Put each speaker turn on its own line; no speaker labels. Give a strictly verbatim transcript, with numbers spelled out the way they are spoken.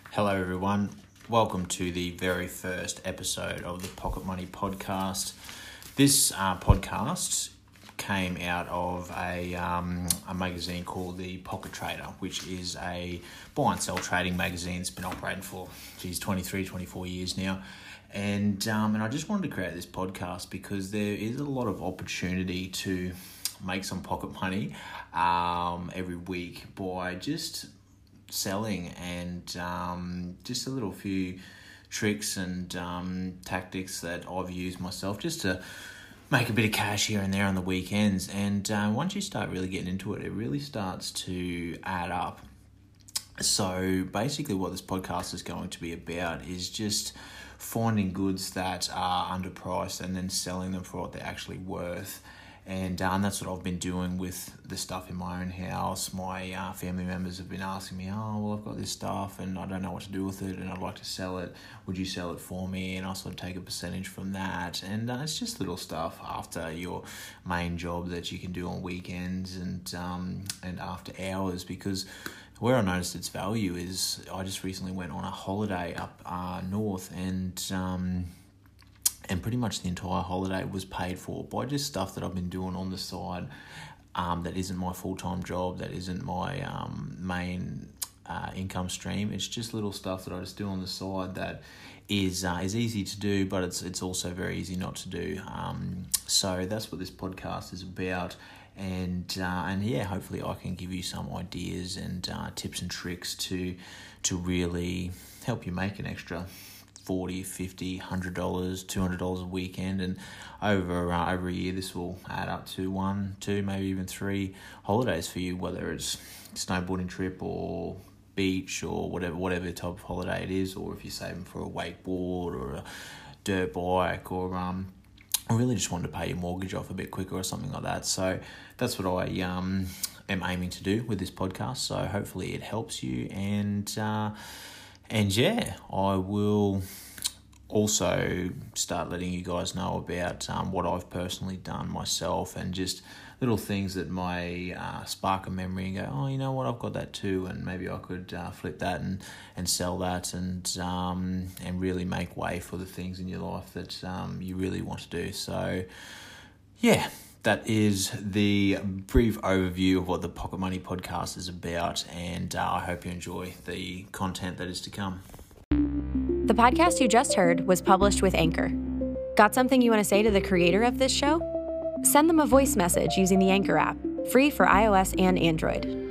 Hello everyone, welcome to the very first episode of the Pocket Money Podcast. This uh, podcast came out of a um, a magazine called the Pocket Trader, which is a buy and sell trading magazine. It's been operating for, geez, twenty-three, twenty-four years now. And, um, and I just wanted to create this podcast because there is a lot of opportunity to make some pocket money um, every week by just selling and um, just a little few tricks and um, tactics that I've used myself just to make a bit of cash here and there on the weekends. And uh, once you start really getting into it, it really starts to add up. So basically what this podcast is going to be about is just finding goods that are underpriced and then selling them for what they're actually worth. And, uh, and that's what I've been doing with the stuff in my own house. My uh, family members have been asking me, oh, well, I've got this stuff and I don't know what to do with it and I'd like to sell it. Would you sell it for me? And I sort of take a percentage from that. And uh, it's just little stuff after your main job that you can do on weekends and um, and after hours, because where I noticed its value is I just recently went on a holiday up uh, north and... Um, And pretty much the entire holiday was paid for by just stuff that I've been doing on the side um, that isn't my full-time job, that isn't my um, main uh, income stream. It's just little stuff that I just do on the side that is uh, is easy to do, but it's it's also very easy not to do. Um, so that's what this podcast is about. And uh, and yeah, hopefully I can give you some ideas and uh, tips and tricks to to really help you make an extra forty, fifty, one hundred dollars, two hundred dollars a weekend, and over uh, over a year this will add up to one, two, maybe even three holidays for you, whether it's snowboarding trip or beach or whatever whatever type of holiday it is, or if you're saving for a wakeboard or a dirt bike, or um I really just wanted to pay your mortgage off a bit quicker or something like that. So that's what I um am aiming to do with this podcast. So hopefully it helps you, and uh And yeah, I will also start letting you guys know about um, what I've personally done myself, and just little things that may uh, spark a memory and go, oh, you know what, I've got that too, and maybe I could uh, flip that and, and sell that and um, and really make way for the things in your life that um, you really want to do. So yeah, that is the brief overview of what the Pocket Money Podcast is about, and uh, I hope you enjoy the content that is to come.
The podcast you just heard was published with Anchor. Got something you want to say to the creator of this show? Send them a voice message using the Anchor app, free for iOS and Android.